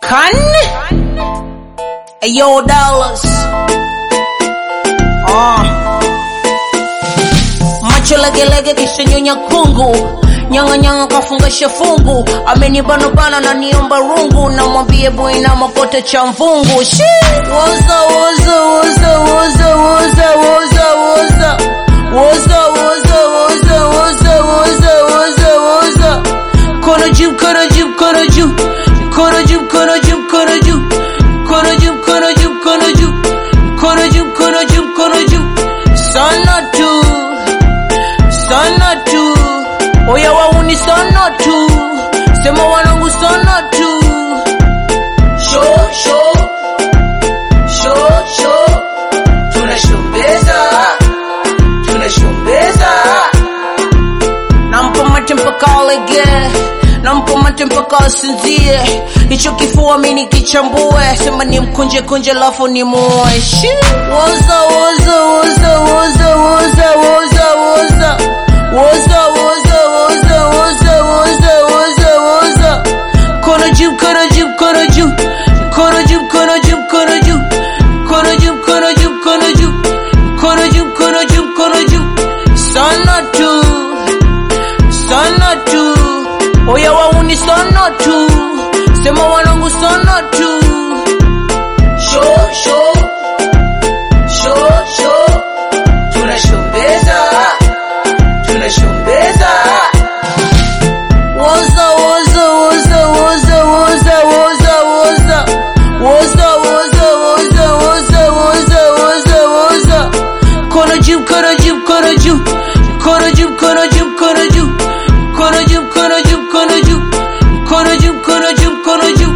Kan Ayo Dallas macho lege kisha nyonya kungu, nyanga kafunga shafungu, amenibana na niomba rungu, na mwambie boy na makote cha mvungu. Woza kona juu sana tu oya wauni sana tu, sema wanangu sana tu. Show tunashombeza nampa mate mpaka alege, nampa mate mpaka asinzie, hicho kifua mini kichambue, sema ni mkunje lafu ni muwe. Woza kona juu sana tu oya wauni sana tu, sema wanangu sana tu. Show tunashombeza woza kona juu